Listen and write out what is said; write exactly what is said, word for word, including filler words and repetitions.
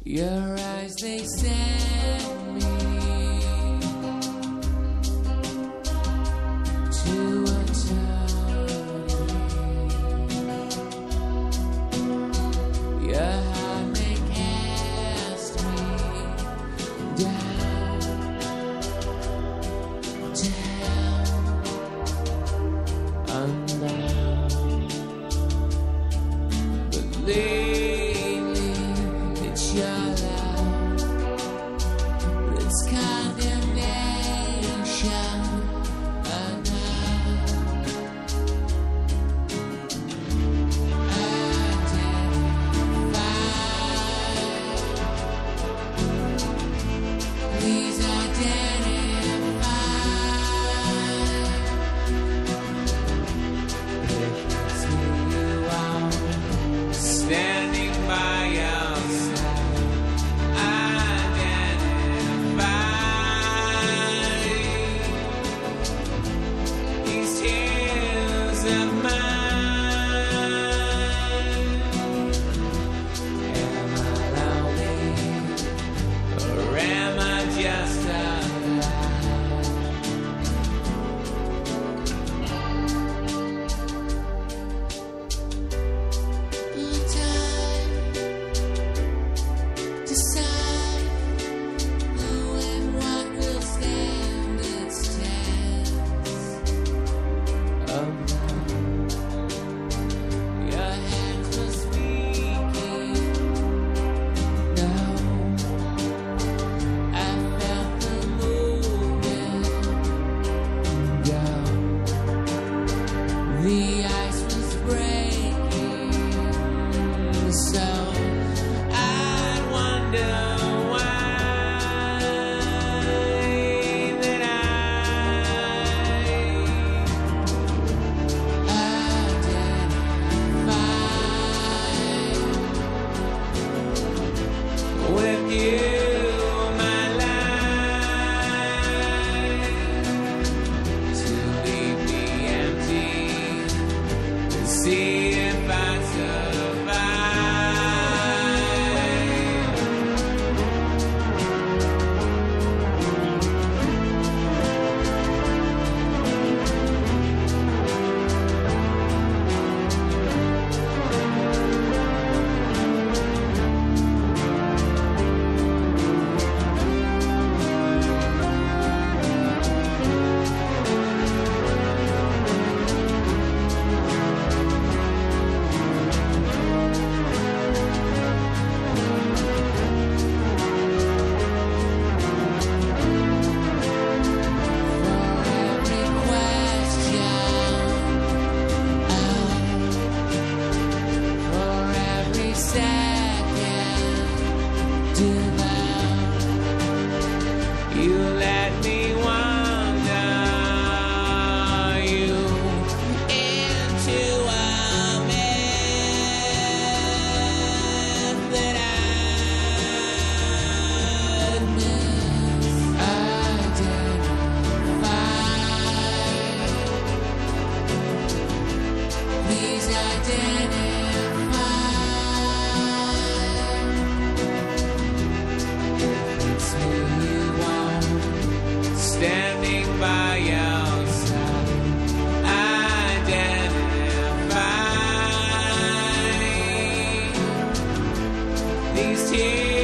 Your eyes, they send me to eternity. Your heart may cast me down, down, unbound. But lately, it's your love that's condemnation enough. Identify, please identify. It's who you are, standing by your side. Identify these tears of mine. Am I lonely, or am I just alive? Time decide who and what will stand its test of love. Your hands were speaking. No, I felt the movement go. The ice was breaking, so I'd wonder why that I identify with you, my life, to leave me empty, to see if I survive. You let me wander you into a myth that I'd miss. Identify, please identify. It's who you are, standing by your side. Identify these tears.